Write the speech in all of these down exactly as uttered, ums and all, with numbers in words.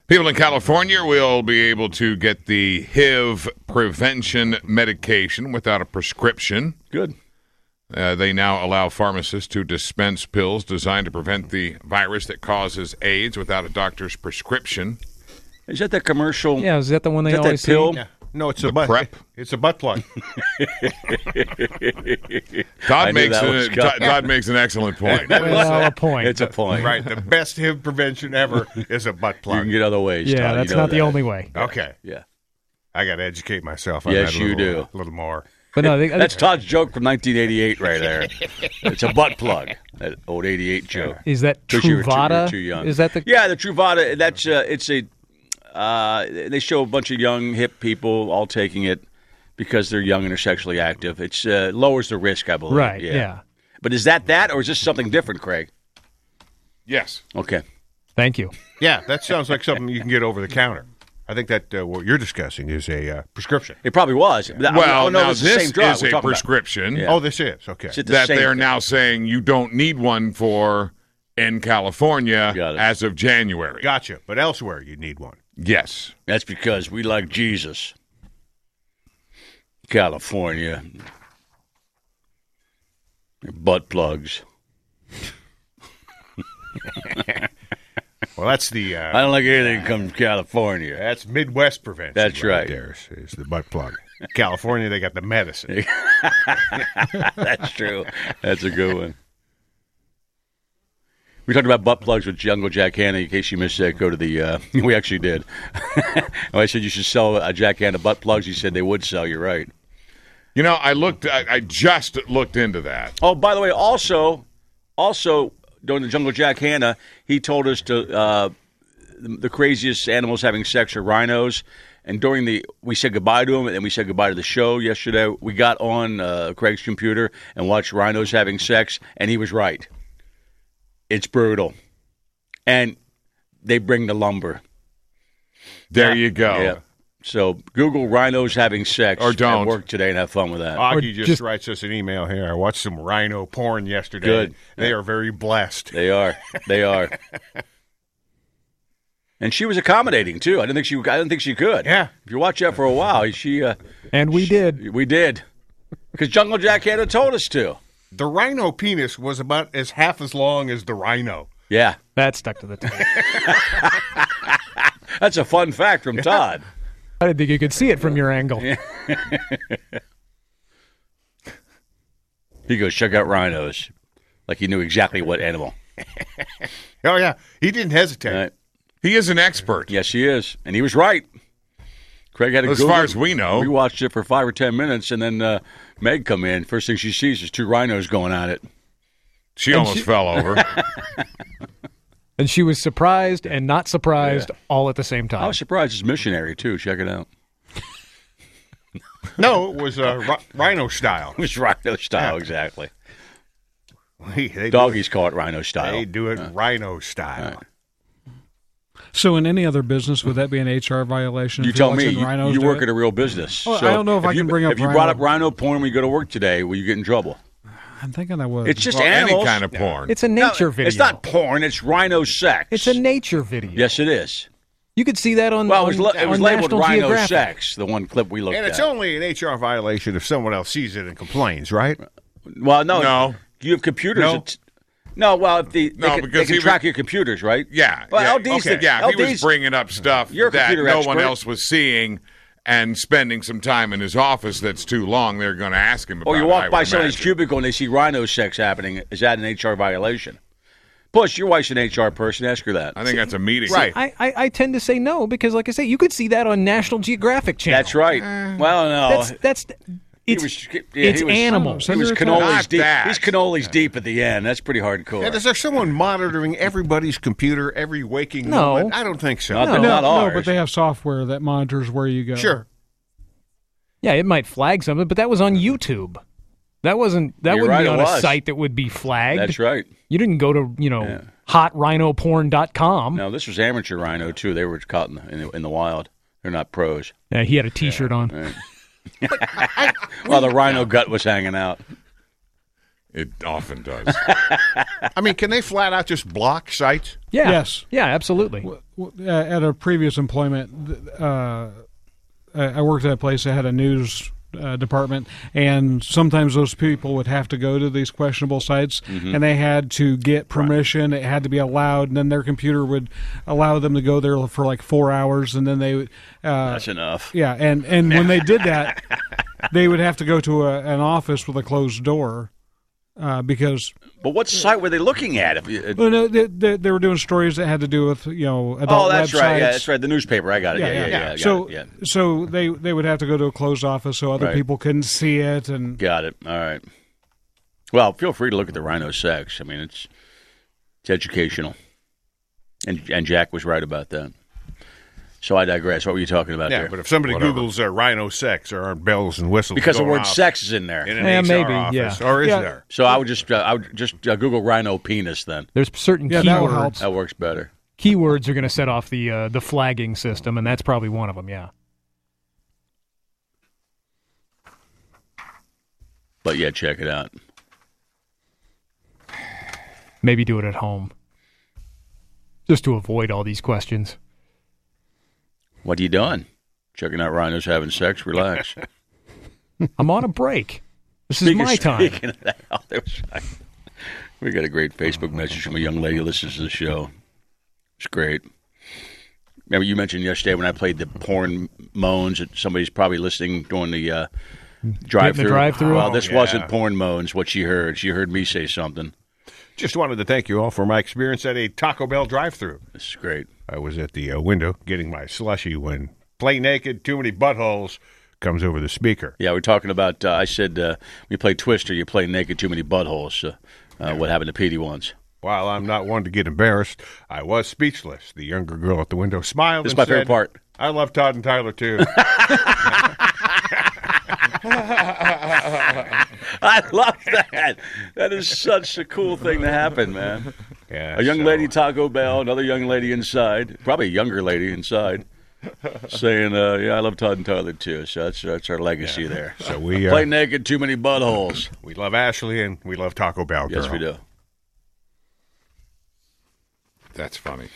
People in California will be able to get the H I V prevention medication without a prescription. Good. Uh, they now allow pharmacists to dispense pills designed to prevent the virus that causes AIDS without a doctor's prescription. Is that the commercial? Yeah, is that the one they is that always that pill? see? Yeah. No, it's The a butt. prep? It's a butt plug. Todd I knew makes that was a, coming. Todd, Todd makes an excellent point. Well, a point. It's a point. Right. The best H I V prevention ever is a butt You plug. can get other ways. yeah, Todd. that's You know not the that. only way. Okay. Yeah. I got to educate myself on Yes, that a you little, do. a little more. But no, they, That's Todd's joke from nineteen eighty-eight right there. It's a butt plug. That old eighty-eight joke. is that Because you were too- you were Truvada? too young. Is that the? Yeah, the Truvada. That's uh, it's a. Uh, they show a bunch of young hip people all taking it because they're young and are sexually active. It's uh, lowers the risk, I believe. Right. Yeah. Yeah. But is that that, or is this something different, Craig? Yes. Okay. Thank you. Yeah, that sounds like something you can get over the counter. I think that uh, what you're discussing is a uh, prescription. It probably was. But I- I Well, don't know if now it's the this same drug is we're a talking about. prescription Yeah. Oh, this is. Okay. Is it the that same they're thing? now saying you don't need one for in California Got it. as of January. Gotcha. But elsewhere, you need one. Yes. That's because we like Jesus. California. Butt plugs. Well, that's the uh, I don't like anything that comes from California. that's Midwest prevention. That's right. There is, is the butt plug. California, they got the medicine. That's true. That's a good one. We talked about butt plugs with Jungle Jack Hanna. In case you missed that, go to the. Uh, we actually did. I said you should sell uh, Jack Hanna butt plugs. He said they would sell. You're right. You know, I looked. I, I just looked into that. Oh, by the way, also, also during the Jungle Jack Hanna, he told us to uh, the, the craziest animals having sex are rhinos. And during the, we said goodbye to him, and then we said goodbye to the show yesterday. We got on uh, Craig's computer and watched rhinos having sex, and he was right. It's brutal, and they bring the lumber. There you go. Yeah. So Google rhinos having sex Or don't. at work today and have fun with that. Augie just, just- writes us an email here. I watched some rhino porn yesterday. Good. They are very blessed. They are. They are. And she was accommodating too. I didn't think she. I didn't think she could. Yeah. If you watch that for a while, she. Uh, And we did. we did. Because Jungle Jack Hanna told us to. The rhino penis was about as half as long as the rhino. Yeah. That stuck to the tape. That's a fun fact from Todd. I didn't think you could see it from your angle. He goes, check out rhinos. Like he knew exactly what animal. Oh, yeah. He didn't hesitate. Right. He is an expert. Yes, he is. And he was right. Craig had a As Google. far as we know. We watched it for five or ten minutes, and then uh, Meg come in. First thing she sees is two rhinos going at it. She almost she- fell over. And she was surprised and not surprised all at the same I time. was surprised it's missionary, too. Check it out. No, it was uh, rhi- rhino style. It was rhino style, exactly. They, they Doggies call it rhino Do it, style. they do it rhino style. So in any other business, would that be an H R violation? You if you're tell me. watching You, rhinos you do work it? at a real business. Well, So I don't know if I you, can bring up If you rhino- brought up rhino porn when you go to work today, will you get in trouble? I'm thinking I would. It's just Well, animals. any kind of porn. It's a No, nature video. It's not porn. It's rhino sex. It's a nature video. Yes, it is. You could see that on, Well, it was, on, la- it was on labeled National rhino Geographic. sex, the one clip we looked And it's at. only an H R violation if someone else sees it and complains, right? Well, no. No. You have computers. No. that- No, well, if the, they No, can, because they can he track was- your computers, right? Yeah. Well, yeah, L D's okay, the- yeah. L He was D's bringing up stuff You're a that computer no one expert. else was seeing and spending some time in his office that's too long. They're going to ask him about Or you it, walk I by would somebody's imagine. cubicle and they see rhino sex happening. Is that an H R violation? Plus, your wife's an H R person. Ask her that. I think that's a meeting. Right. I, I, I tend to say no because, like I say, you could see that on National Geographic Channel. That's right. well, no. That's that's He it's was- yeah, it's he was- animals. He was Not cannolis deep. that. He's cannolis deep at the end. That's pretty hardcore. And is there someone monitoring everybody's computer every waking No. moment? I don't think so. Not No. that- no, not no, ours. but they have software that monitors where you go. Sure. Yeah, it might flag something, but that was on YouTube. That wasn't that You're wouldn't right, be it on a was. site that would be flagged. That's right. You didn't go to, you know, Yeah. hot rhino porn dot com. No, this was amateur rhino too. They were caught in the, in the, in the wild. They're not pros. Yeah, he had a T-shirt on. While the rhino gut was hanging out. It often does. I mean, can they flat out just block sites? Yeah. Yes. Yeah, absolutely. W- w- At a previous employment, uh, I I worked at a place that had a news uh, department, and sometimes those people would have to go to these questionable sites, and they had to get permission. It had to be allowed, and then their computer would allow them to go there for like four hours, and then they would. Uh, That's enough. Yeah, and, and when they did that, they would have to go to a, an office with a closed door uh, because. But what site were they looking at? If you, Well, no, they, they, they were doing stories that had to do with you know adult oh, that's websites. right. Yeah, that's right. The newspaper. I got it. Yeah, yeah, yeah. yeah, I got so, it, yeah. so they they would have to go to a closed office so other Right. people couldn't see it, and Got it. All right. Well, feel free to look at the rhino sex. I mean, it's it's educational, and and Jack was right about that. So I digress. What were you talking about Yeah, there? but if somebody Whatever. Googles uh, rhino sex, there aren't bells and whistles Because the going word off sex is in there. in an Yeah, H R maybe, office, yeah. or is Yeah. there? So I would just uh, I would just uh, Google rhino penis then. There's certain Yeah, that would help. keywords. That works better. Keywords are going to set off the uh, the flagging system, and that's probably one of them. Yeah. But yeah, check it out. Maybe do it at home, just to avoid all these questions. What are you doing? Checking out rhinos having sex? Relax. I'm on a break. This is Speaking- my time. speaking of that, oh, there was- we got a great Facebook message from a young lady who listens to the show. It's great. Remember you mentioned yesterday when I played the porn moans that somebody's probably listening during the uh, drive-through. drive-thru? Well, Oh, this yeah. wasn't porn moans. What she heard, she heard me say something. Just wanted to thank you all for my experience at a Taco Bell drive-thru. This is great. I was at the uh, window getting my slushy when "Play Naked, Too Many Buttholes" comes over the speaker. Yeah, we're talking about. Uh, I said uh, we play Twister. You play naked, too many buttholes. Uh, uh, what happened to Petey once? While I'm not one to get embarrassed, I was speechless. The younger girl at the window smiled This is and my said, favorite part. "I love Todd and Tyler too." I love that. That is such a cool thing to happen, man. Yeah, A young so- lady Taco Bell, another young lady inside, probably a younger lady inside, saying, uh, "Yeah, I love Todd and Tyler too." So that's that's our legacy there. So we Play uh, naked, too many buttholes. we love Ashley and we love Taco Bell. Yes, girl. we do. That's funny.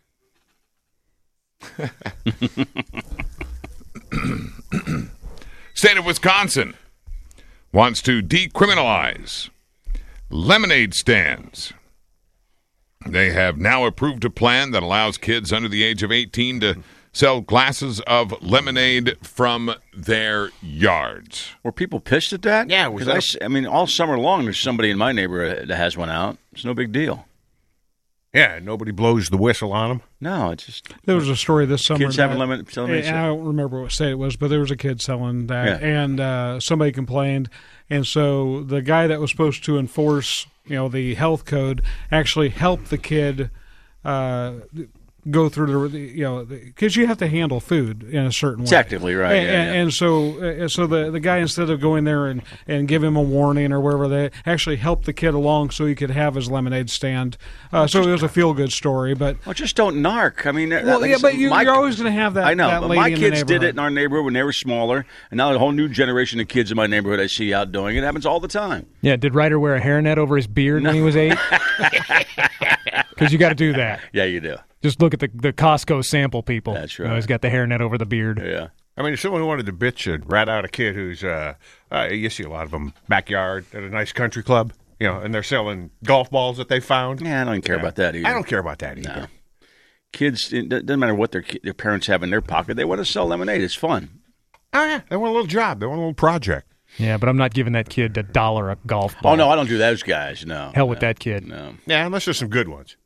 State of Wisconsin wants to decriminalize lemonade stands. They have now approved a plan that allows kids under the age of eighteen to sell glasses of lemonade from their yards. Were people pissed at that? Yeah, was 'Cause that I a- s- I, mean, all summer long, there's somebody in my neighborhood that has one out. It's no big deal. Yeah, nobody blows the whistle on them. No, it's just there was a story this summer. kids having that- lemon. selling and I don't remember what state it was, but there was a kid selling that, Yeah. and uh, somebody complained, and so the guy that was supposed to enforce, you know, the health code actually helped the kid uh, go through the, you know, because you have to handle food in a certain way. Technically, right, And, yeah, and, yeah. and so, uh, so the the guy, instead of going there and, and give him a warning or whatever, they actually helped the kid along so he could have his lemonade stand. Uh, so it was a feel good story, but. Well, just don't narc. I mean, Well, like I yeah, said, but you, my- you're always going to have that. I know, that but lady my in the kids did it neighborhood. in our neighborhood when they were smaller, and now a whole new generation of kids in my neighborhood I see out doing it. It happens all the time. Yeah. Did Ryder wear a hairnet over his beard when he was eight? Because you got to do that. Yeah, you do. Just look at the the Costco sample people. That's You know, right. he's got the hairnet over the beard. Yeah. I mean, if someone wanted to bitch and rat out a kid who's, uh, uh, you see a lot of them backyard at a nice country club, you know, and they're selling golf balls that they found. Yeah, I don't care about that either. I don't care about that either. No. Kids, it doesn't matter what their ki- their parents have in their pocket. They want to sell lemonade. It's fun. Oh, yeah. They want a little job. They want a little project. Yeah, but I'm not giving that kid a dollar a golf ball. Oh no, I don't do those guys. No. Hell with no, that kid. No. Yeah, unless there's some good ones.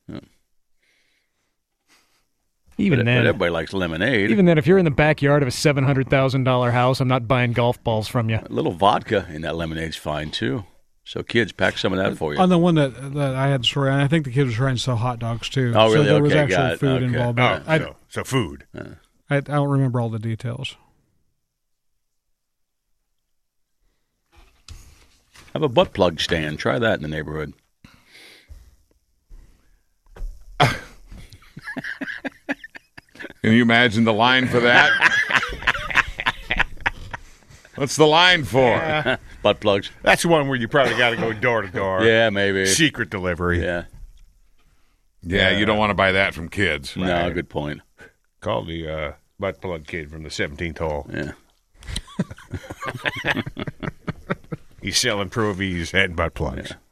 Even But, then, but everybody likes lemonade. even then, if you're in the backyard of a seven hundred thousand dollar house, I'm not buying golf balls from you. a little vodka in that lemonade's fine too. So kids, pack some of that for you. On the one that that I had the story, and I think the kid was trying to sell hot dogs too. Oh, really? So there was Okay, actual got it. food Okay. involved. Oh, But I, so, so food. I, I don't remember all the details. Have a butt plug stand. Try that in the neighborhood. Can you imagine the line for that? What's the line for? Butt plugs. That's the one where you probably got to go door to door. Yeah, maybe. Secret delivery. Yeah. Yeah, you don't want to buy that from kids. No, good point. Call the uh, butt plug kid from the seventeenth hole. Yeah. He's selling Pro V's head butt plugs. Yeah.